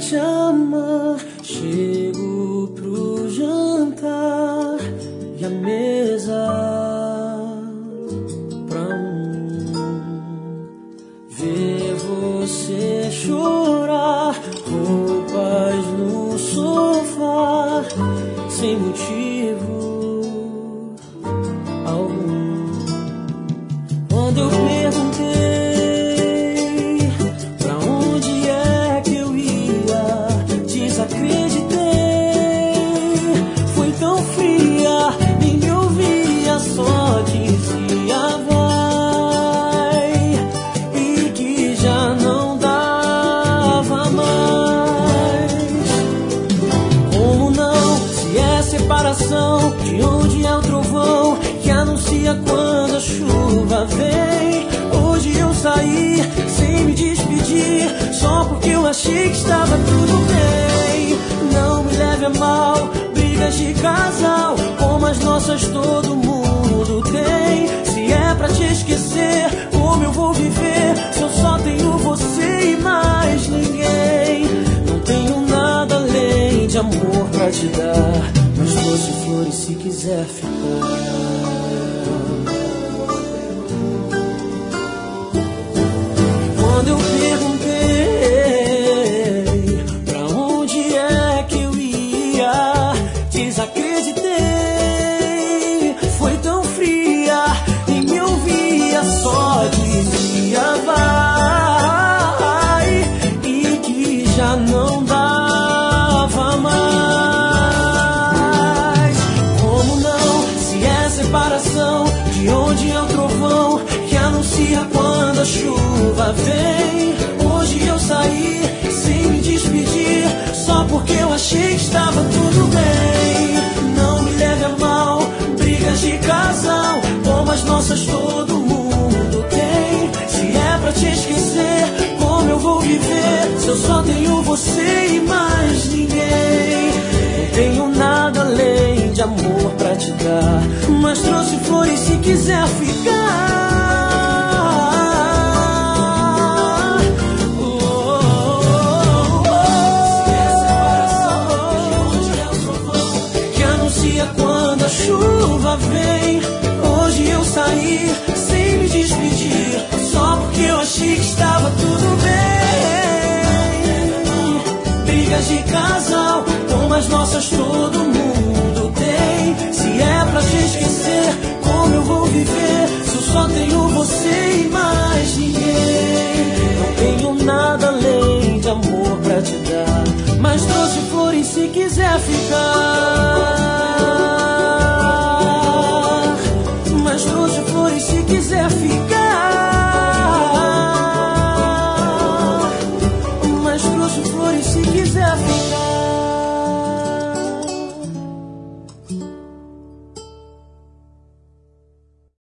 te amar. Chego pro jantar e a mesa pra ver você chorar, roupas no sofá, sem motivo algum. Quando eu perguntei pra onde é que eu ia, desacreditei. Foi tão fria, nem me ouvia, só dizia vai, e que já não dava mais. Como não, se é separação, de onde é o trovão que anuncia quando a chuva vem? Hoje eu saí sem me despedir, só porque eu achei que estava tudo bem. Não me leve a mal, brigas de casal como as nossas todo mundo tem. Se é pra te esquecer, como eu vou viver se eu só tenho você e mais ninguém? Não tenho nada além de amor pra te dar, mas trouxe flores se quiser ficar. Quando eu perguntei pra onde é que eu ia, desacreditei. Foi tão fria, nem me ouvia, só dizia vai, e que já não dava mais. Como não, se é separação, de onde é o trovão que anuncia quando a chuva vem? Hoje eu saí sem me despedir, só porque eu achei que estava tudo bem. Não me leve a mal, brigas de casal como as nossas todo mundo tem. Se é pra te esquecer, como eu vou viver se eu só tenho você e mais ninguém? Não tenho nada além de amor pra te dar, mas trouxe flores se quiser ficar. Quando a chuva vem, hoje eu saí sem me despedir, só porque eu achei que estava tudo bem. Brigas de casal como as nossas todo mundo tem. Se é pra te esquecer, como eu vou viver se eu só tenho você e mais ninguém? Não tenho nada além de amor pra te dar, mas trouxe flores se quiser ficar.